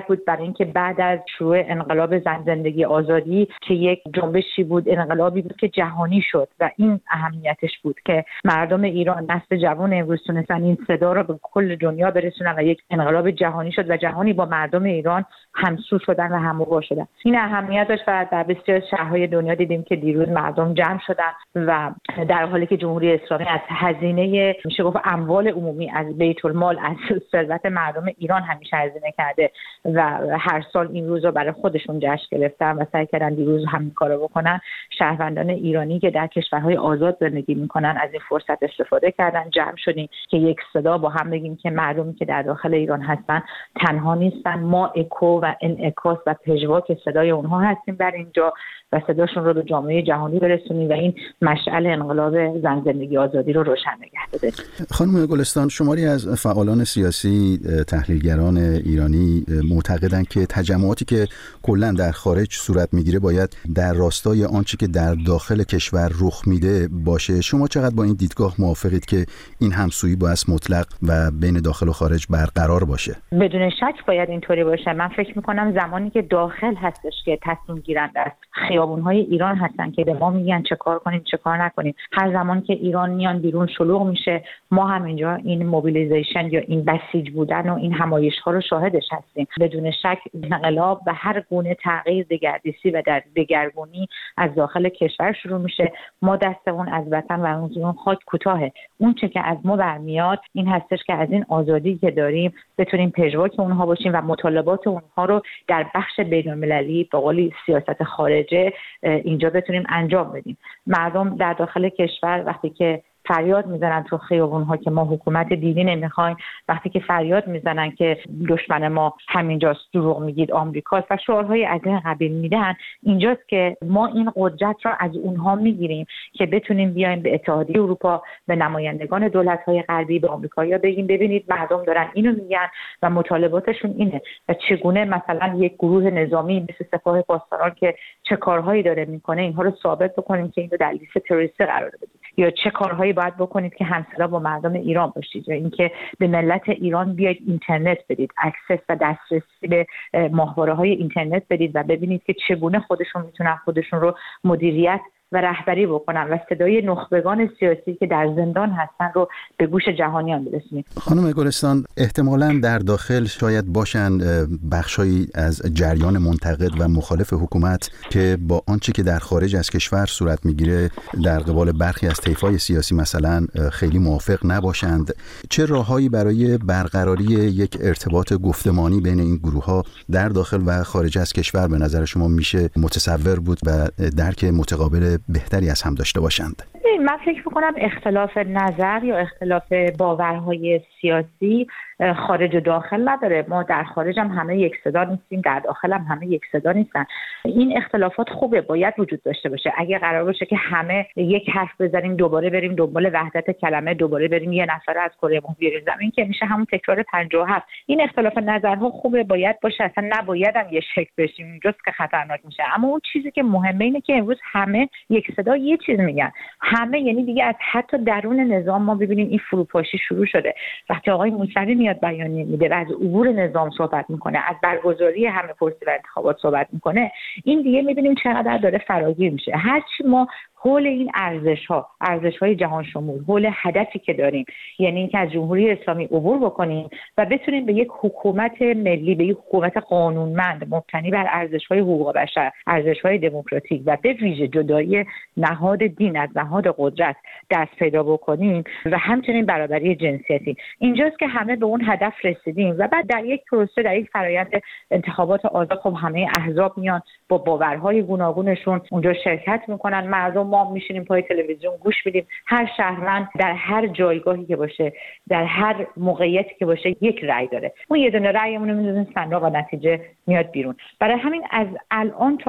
خواهد بود برای اینکه بعد از شروع انقلاب زن زندگی آزادی که یک جنبشی بود، انقلابی بود که جهانی شد و این اهمیتش بود که مردم ایران، نسل جوان امروز تونستن این صدا رو به کل دنیا برسونن و یک انقلاب جهانی شد و جهانی با مردم ایران همسو شدن و هم‌آوا شدن. این اهمیتش و در بسیار شهرهای دنیا دیدیم که دیروز مردم جمع شدن و در حالی که جمهوری اسلامی از هزینه میشه گفت اموال عمومی، از بیت المال، از ثروت مردم ایران همیشه هزینه کرده و هر سال این روز رو برای خودشون جشن گرفتن و سعی کردن دیروز همین کارو بکنن. شهروندان ایرانی که در کشورهای آزاد زندگی میکنن از این فرصت استفاده کردن، جمع شدیم که یک صدا با هم بگیم که مردمی که در داخل ایران هستن تنها نیستن، ما اکو و انعکاس و پژواک صدای اونها هستیم در اینجا و صداشون رو به جامعه جهانی برسونیم و این مشعل انقلاب زن زندگی آزادی رو روشن نگه داریم. خانم گلستان، شماری از فعالان سیاسی، تحلیلگران ایرانی معتقدند که تجمعاتی که کلا در خارج صورت میگیره باید در راستای آنچه که در داخل کشور رخ میده باشه. شما چقدر با این دیدگاه موافقید که این همسویی باید مطلق و بین داخل و خارج برقرار باشه؟ بدون شک باید اینطوری باشه. من فکر میکنم زمانی که داخل هستش که تصمیم گیرنده است، خیابون‌های ایران هستن که به ما میگن چه کار کنیم چه کار نکنیم. هر زمان که ایران میان بیرون شلوغ میشه، ما هم اینجا این موبیلیزیشن یا این بسیج بودن و این همایش‌ها رو شاهدش هستیم. بدون شک انقلاب و هر گونه تغییر دگردیسی و در دگرگونی از داخل کشور شروع میشه. ما دستمون از وطن و از اون خاک کوتاهه. اون چه که از ما برمیاد این هستش که از این آزادی که داریم بتونیم پژواک اونها باشیم و مطالبات اونها رو در بخش بین‌المللی به قولی سیاست خارجه اینجا بتونیم انجام بدیم. مردم در داخل کشور وقتی که فریاد میزنن تو خیابون‌ها که ما حکومت دینی نمیخوایم، وقتی که فریاد میزنن که دشمن ما همینجاست، دروغ میگید آمریکاست و شعارهای از این قبیل میدن، اینجاست که ما این قدرت را از اونها میگیریم که بتونیم بیایم به اتحادیه اروپا، به نمایندگان دولت‌های غربی، به آمریکایی‌ها بگیم ببینید مردم دارن اینو میگن و مطالباتشون اینه و چگونه مثلا یک گروه نظامی مثل سپاه پاسداران که چه کارهایی داره میکنه اینها رو ثابت بکنیم که اینو در لیست تروریستی قرار بدیم، یا چه کارهایی باید بکنید که همصدا با مردم ایران باشید، یا اینکه به ملت ایران بیاید اینترنت بدید، اکسس و دسترسی به ماهواره‌های اینترنت بدید و ببینید که چگونه خودشون میتونن خودشون رو مدیریت و رهبری بکنن و صدای نخبگان سیاسی که در زندان هستن رو به گوش جهانیان برسونیم. خانم گلستان، احتمالاً در داخل شاید باشن بخشایی از جریان منتقد و مخالف حکومت که با آنچه که در خارج از کشور صورت میگیره در قبال برخی از طیف‌های سیاسی مثلا خیلی موافق نباشند. چه راههایی برای برقراری یک ارتباط گفتمانی بین این گروه‌ها در داخل و خارج از کشور به نظر شما میشه متصور بود و درک متقابل بهتری از هم داشته باشند؟ من فکر میکنم اختلاف نظر یا اختلاف باورهای سیاسی خارج و داخل نداره. ما در خارج هم همه یک صدا نیستیم، در داخل هم همه یک صدا نیستن. این اختلافات خوبه، باید وجود داشته باشه. اگه قرار باشه که همه یک حرف بزنیم دوباره بریم دنبال وحدت کلمه، دوباره بریم یه نفر از کره ماه بیاریم زمین، که میشه همون تکرار پنجاه و هفت. این اختلاف نظرها خوبه، باید باشه، اصلا نباید هم یه شکل بشیم، اینجاست که خطرناک میشه. اما اون چیزی که مهمه اینه که امروز همه یک صدا یه چیز میگن. همه یعنی دیگه از حتی درون نظام ما ببینیم این فروپاشی شروع شده. وقتی آقای موسوی میاد بیانیه میده و از عبور نظام صحبت میکنه، از برگزاری همه پرسی و انتخابات صحبت میکنه، این دیگه میبینیم چقدر داره فراگیر میشه. هرچی ما حول این ارزش‌ها، ارزش‌های جهان شمول، حول هدفی که داریم، یعنی اینکه از جمهوری اسلامی عبور بکنیم و بتونیم به یک حکومت ملی، به یک حکومت قانونمند مبتنی بر ارزش‌های حقوق بشر، ارزش‌های دموکراتیک و به ویژه جدایی نهاد دین از نهاد قدرت دست پیدا بکنیم و همچنین برابری جنسیتی. اینجاست که همه به اون هدف رسیدیم و بعد در یک پروسه، در یک فرآیند انتخابات آزاد، خب همه احزاب میان با باورهای گوناگونشون اونجا شرکت میکنن. مردم ما میشینیم پای تلویزیون گوش میدیم. هر شهروند در هر جایگاهی که باشه، در هر موقعیتی که باشه، یک رأی داره. اون یه دونه رأیمون رو میذاریم صندوق و نتیجه میاد بیرون. برای همین از الان تا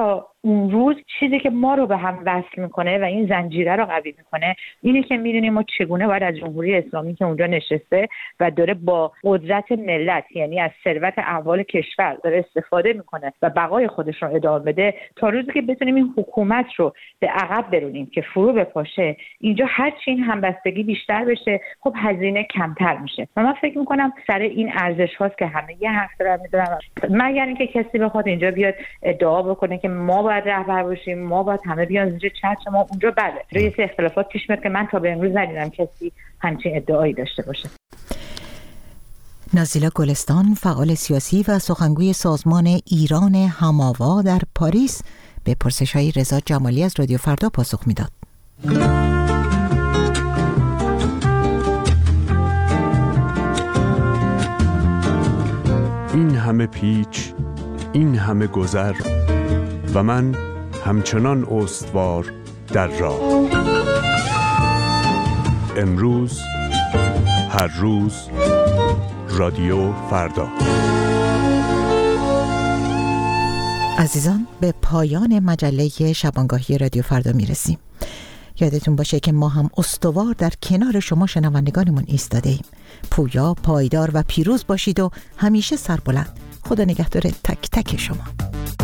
اون روز چیزی که ما رو به هم وصل میکنه و این زنجیره رو قوی میکنه اینه که میدونیم ما چگونه باید از جمهوری اسلامی که اونجا نشسته و داره با قدرت ملت، یعنی از ثروت اموال کشور داره استفاده میکنه و بقای خودش رو ادامه بده، تا روزی که بتونیم این حکومت رو به عقب برونیم که فرو بپاشه، اینجا هرچی این همبستگی بیشتر بشه، خب هزینه کمتر میشه. و من فکر میکنم سر این ارزش هاست که همه یه حرف دارن میذارن، مگر اینکه کسی بخواد اینجا بیاد ادعا بکنه که ما باید رهبر باشیم، ما باید همه بیان اینجا چتر ما اونجا. بله روی اختلافات پیش میاد که من تا به امروز ندیدم کسی همچین ادعایی داشته باشه. نازیلا گلستان، فعال سیاسی و سخنگوی سازمان ایران هماوا در پاریس، به پرسش‌های رضا جمالی از رادیو فردا پاسخ میداد. این همه پیچ، این همه گذر و من همچنان استوار در راه. امروز، هر روز، رادیو فردا. عزیزان، به پایان مجله شبانگاهی رادیو فردا میرسیم. یادتون باشه که ما هم استوار در کنار شما شنوندگانمون ایستاده ایم. پویا، پایدار و پیروز باشید و همیشه سربلند. خدا نگهدار تک تک شما.